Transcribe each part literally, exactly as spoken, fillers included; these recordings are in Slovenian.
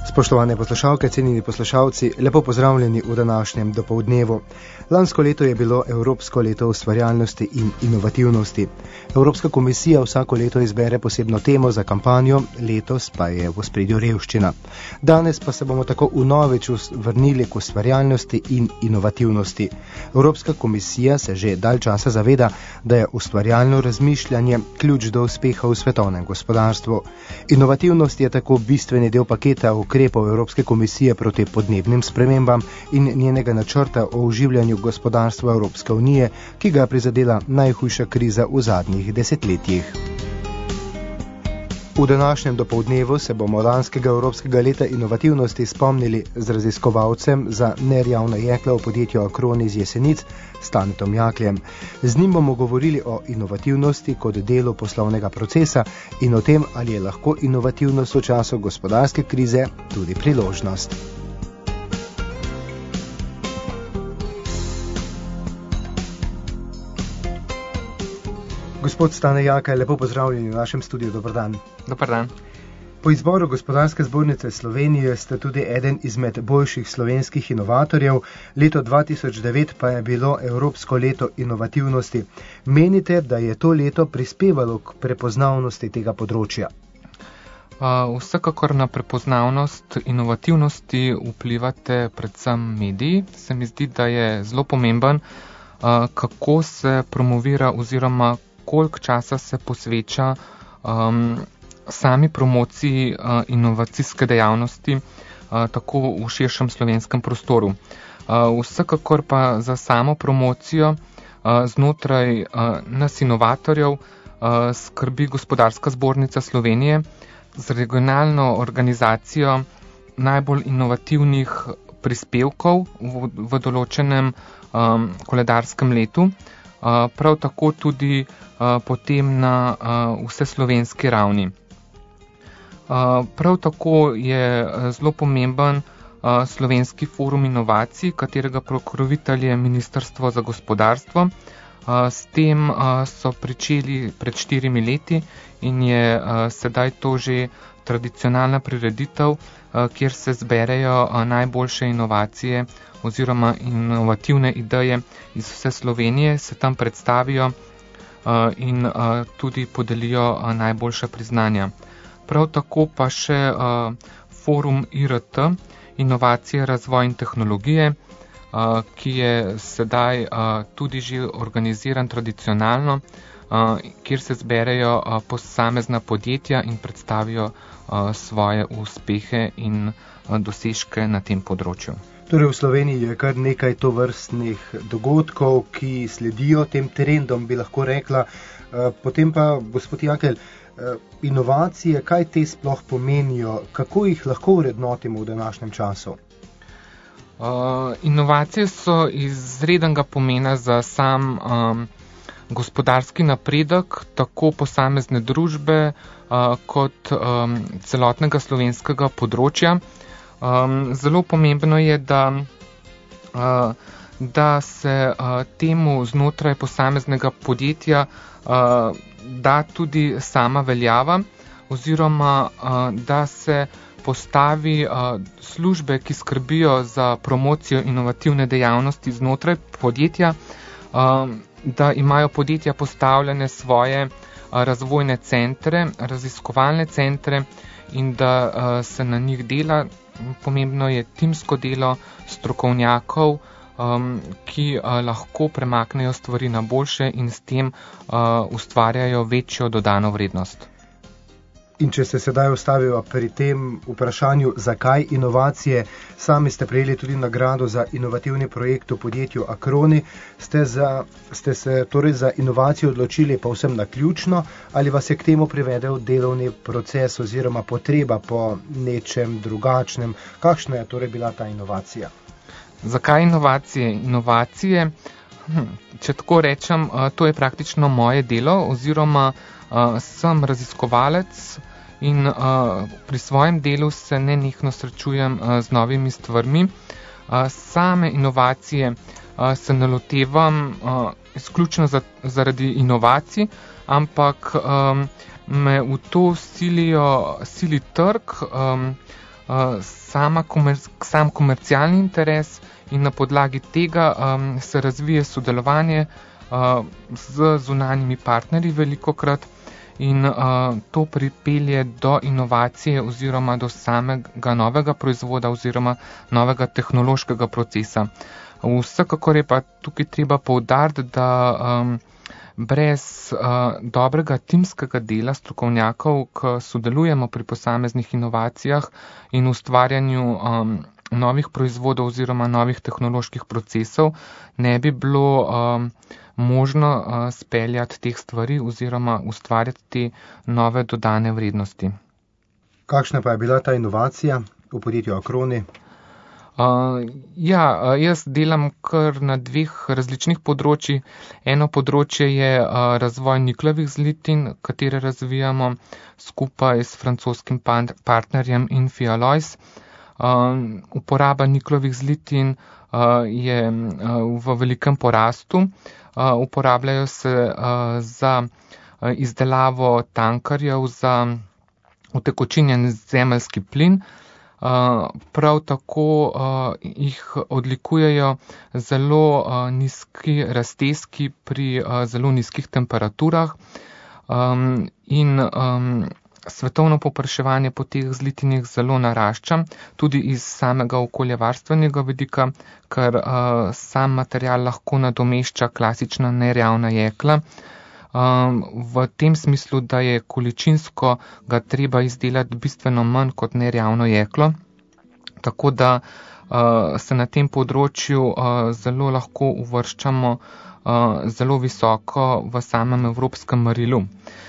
Spoštovane poslušalke, cenjeni poslušalci, lepo pozdravljeni v današnjem dopoldnevu. Lansko leto je bilo Evropsko leto ustvarjalnosti in inovativnosti. Evropska komisija vsako leto izbere posebno temo za kampanjo, letos pa je v ospredju revščina. Danes pa se bomo tako vnovič vrnili k ustvarjalnosti in inovativnosti. Evropska komisija se že dalj časa zaveda, da je ustvarjalno razmišljanje ključ do uspeha v svetovnem gospodarstvu. Inovativnost je tako bistveni del paketa ukrepov Evropske komisije proti podnebnim spremembam in njenega načrta o oživljanju gospodarstva Evropske unije, ki ga je prizadela najhujša kriza v zadnjih desetletjih. V današnjem dopoldnevu se bomo lanskega Evropskega leta inovativnosti spomnili z raziskovalcem za nerjavna jekla v podjetju Acron iz Jesenic, Stanetom Jakljem. Z njim bomo govorili o inovativnosti kot delu poslovnega procesa in o tem, ali je lahko inovativnost v času gospodarske krize tudi priložnost. Gospod Stane Jakaj, lepo pozdravljeni v našem studiu. Dobar dan. Dobar dan. Po izboru Gospodarske zbornice Slovenije ste tudi eden izmed boljših slovenskih inovatorjev. Leto dva tisoč devet pa je bilo Evropsko leto inovativnosti. Menite, da je to leto prispevalo k prepoznavnosti tega področja? Uh, vsekakor na prepoznavnost inovativnosti vplivate predvsem mediji. Se mi zdi, da je zelo pomemben, uh, kako se promovira oziroma koliko časa se posveča um, sami promociji uh, inovacijske dejavnosti uh, tako v širšem slovenskem prostoru. Uh, vsekakor pa za samo promocijo uh, znotraj uh, nas inovatorjev uh, skrbi Gospodarska zbornica Slovenije z regionalno organizacijo najbolj inovativnih prispevkov v, v določenem um, koledarskem letu. Uh, prav tako tudi uh, potem na uh, vseslovenski ravni. Uh, prav tako je uh, zelo pomemben uh, slovenski forum inovacij, katerega pokrovitelj je Ministrstvo za gospodarstvo. Uh, s tem uh, so pričeli pred štirimi leti in je uh, sedaj to že tradicionalna prireditev, uh, kjer se zberejo uh, najboljše inovacije oziroma inovativne ideje iz vse Slovenije, se tam predstavijo uh, in uh, tudi podelijo uh, najboljša priznanja. Prav tako pa še uh, forum I R T, inovacije, razvoj in tehnologije, uh, ki je sedaj uh, tudi že organiziran tradicionalno, uh, kjer se zberejo uh, posamezna podjetja in predstavijo uh, svoje uspehe in uh, dosežke na tem področju. Torej v Sloveniji je kar nekaj tovrstnih dogodkov, ki sledijo tem trendom, bi lahko rekla. Potem pa, gospod Jakelj, inovacije, kaj te sploh pomenijo, kako jih lahko vrednotimo v današnjem času? Uh, inovacije so izrednega pomena za sam um, gospodarski napredek, tako posamezne družbe uh, kot um, celotnega slovenskega področja. Um, zelo pomembno je, da, uh, da se uh, temu znotraj posameznega podjetja uh, da tudi sama veljava oziroma uh, da se postavi uh, službe, ki skrbijo za promocijo inovativne dejavnosti znotraj podjetja, uh, da imajo podjetja postavljene svoje uh, razvojne centre, raziskovalne centre in da uh, se na njih dela. Pomembno je timsko delo strokovnjakov, um, ki uh, lahko premaknejo stvari na boljše in s tem uh, ustvarjajo večjo dodano vrednost. In če se sedaj ustavijo pri tem vprašanju, zakaj inovacije, sami ste prejeli tudi nagrado za inovativni projekt v podjetju Acroni, ste, za, ste se torej za inovacijo odločili povsem naključno, ali vas je k temu privedel delovni proces oziroma potreba po nečem drugačnem? Kakšna je torej bila ta inovacija? Zakaj inovacije? Inovacije, hm, če tako rečem, to je praktično moje delo oziroma uh, sem raziskovalec, in uh, pri svojem delu se nenehno srečujem uh, z novimi stvarmi. Uh, same inovacije uh, se ne lotevam uh, izključno za, zaradi inovacij, ampak um, me v to silijo, sili trg, um, uh, sama komer, sam komercialni interes in na podlagi tega um, se razvije sodelovanje uh, z zunanjimi partnerji velikokrat in uh, to pripelje do inovacije oziroma do samega novega proizvoda oziroma novega tehnološkega procesa. Vsekakor je pa tukaj treba poudariti, da um, brez uh, dobrega timskega dela strokovnjakov, ki sodelujemo pri posameznih inovacijah in ustvarjanju um, novih proizvodov oziroma novih tehnoloških procesov, ne bi bilo um, možno uh, speljati teh stvari oziroma ustvarjati te nove dodane vrednosti. Kakšna pa je bila ta inovacija v podjetju Acroni? Uh, ja, uh, jaz delam kar na dveh različnih področjih. Eno področje je uh, razvoj niklovih zlitin, katere razvijamo skupaj s francoskim partnerjem Infialois. Uh, uporaba niklovih zlitin uh, je uh, v velikem porastu. Uh, uporabljajo se uh, za uh, izdelavo tankarjev za utekočinjen zemeljski plin. Uh, prav tako uh, jih odlikujejo zelo uh, nizki raztezki pri uh, zelo nizkih temperaturah um, in um, svetovno povpraševanje po teh zlitinih zelo narašča, tudi iz samega okoljevarstvenega vidika, ker uh, sam material lahko nadomešča klasična nerjavna jekla. Um, v tem smislu, da je količinsko ga treba izdelati bistveno manj kot nerjavno jeklo, tako da uh, se na tem področju uh, zelo lahko uvrščamo uh, zelo visoko v samem evropskem merilu.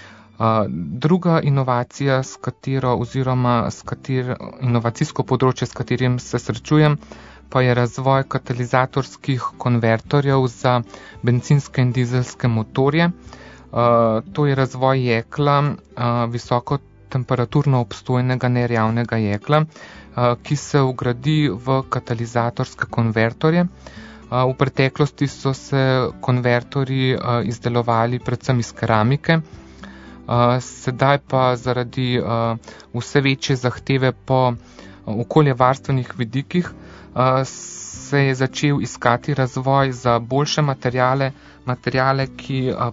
Uh, druga inovacija, s katero oziroma s katero inovacijsko področje, s katerim se srečujem, pa je razvoj katalizatorskih konvertorjev za bencinske in dizelske motorje. Uh, to je razvoj jekla, uh, visoko temperaturno obstojnega nerjavnega jekla, uh, ki se vgradi v katalizatorske konvertorje. Uh, v preteklosti so se konvertorji uh, izdelovali predvsem iz keramike, uh, sedaj pa zaradi uh, vse večje zahteve po okoljevarstvenih vidikih uh, se je začel iskati razvoj za boljše materijale, materijale, ki uh,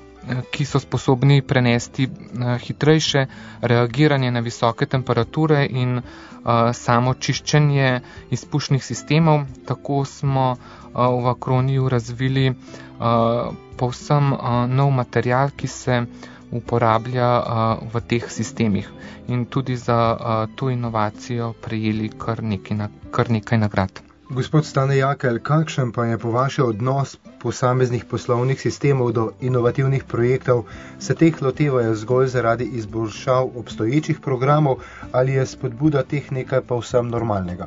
ki so sposobni prenesti hitrejše reagiranje na visoke temperature in uh, samo čiščenje izpušnih sistemov. Tako smo uh, v Acroniju razvili uh, povsem uh, nov material, ki se uporablja uh, v teh sistemih in tudi za uh, to inovacijo prejeli kar nekaj, kar nekaj nagrad. Gospod Stane Jakelj, kakšen pa je po vaše odnos posameznih poslovnih sistemov do inovativnih projektov? Se teh lotevajo zgolj zaradi izboljšav obstoječih programov ali je spodbuda teh nekaj povsem normalnega?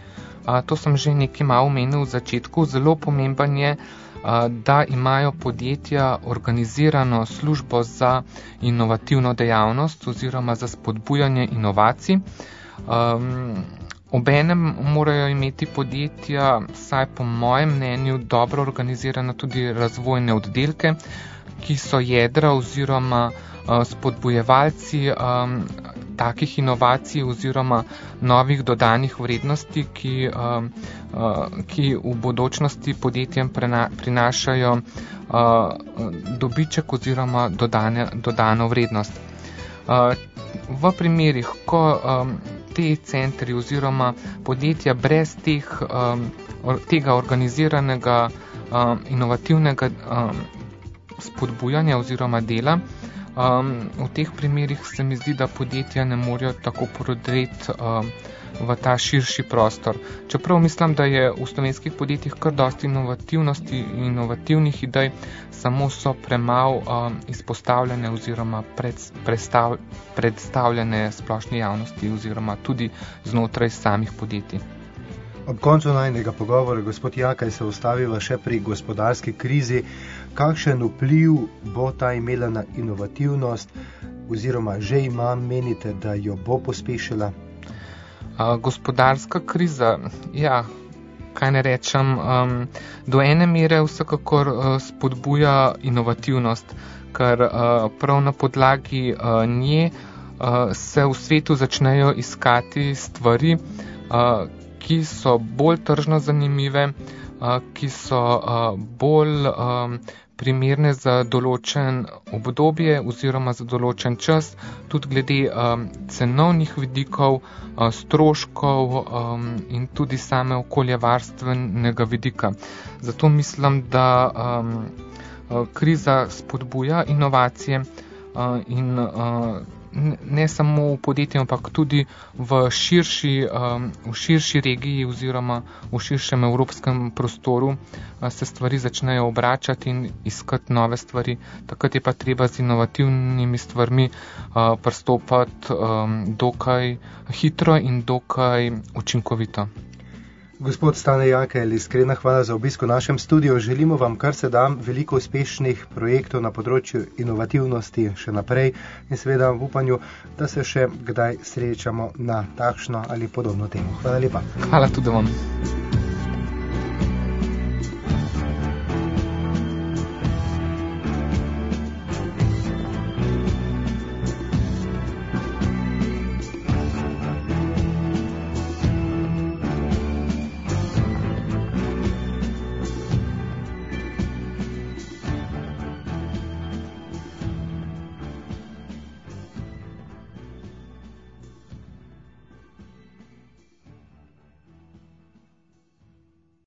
A, to sem že nekaj malo omenil v začetku. Zelo pomemben je, a, da imajo podjetja organizirano službo za inovativno dejavnost oziroma za spodbujanje inovacij. Um, Obenem morajo imeti podjetja, saj po mojem mnenju, dobro organizirane tudi razvojne oddelke, ki so jedra oziroma uh, spodbujevalci um, takih inovacij oziroma novih dodanih vrednosti, ki, um, uh, ki v bodočnosti podjetjem prena, prinašajo uh, dobiček oziroma dodane, dodano vrednost. Uh, v primerih, ko um, te centri oziroma podjetja brez teh, um, tega organiziranega um, inovativnega um, spodbujanja oziroma dela, um, v teh primerih se mi zdi, da podjetja ne morejo tako prodreti um, v ta širši prostor. Čeprav mislim, da je v slovenskih podjetjih kar dosti inovativnosti in inovativnih idej, samo so premalo um, izpostavljene oziroma pred, predstav, predstavljene splošni javnosti oziroma tudi znotraj samih podjetij. Ob koncu najnega pogovora, gospod Jakelj, se ustaviva še pri gospodarski krizi. Kakšen vpliv bo ta imela na inovativnost oziroma že ima, menite, da jo bo pospešila? Uh, gospodarska kriza, ja, kaj ne rečem, um, do ene mere vsekakor uh, spodbuja inovativnost, ker uh, prav na podlagi uh, nje se v svetu začnejo iskati stvari, ki so bolj tržno zanimive, ki so bolj primerne za določen obdobje oziroma za določen čas, tudi glede um, cenovnih vidikov, uh, stroškov um, in tudi same okoljevarstvenega vidika. Zato mislim, da um, kriza spodbuja inovacije uh, in uh, ne samo v podjetju, ampak tudi v širši, um, v širši regiji oziroma v širšem evropskem prostoru uh, se stvari začnejo obračati in iskati nove stvari. Takrat je pa treba z inovativnimi stvarmi uh, pristopati um, dokaj hitro in dokaj učinkovito. Gospod Stane Jakelj, iskrena hvala za obisk v našem studiu. Želimo vam kar se da veliko uspešnih projektov na področju inovativnosti še naprej in seveda v upanju, da se še kdaj srečamo na takšno ali podobno temo. Hvala lepa. Hvala tudi vam.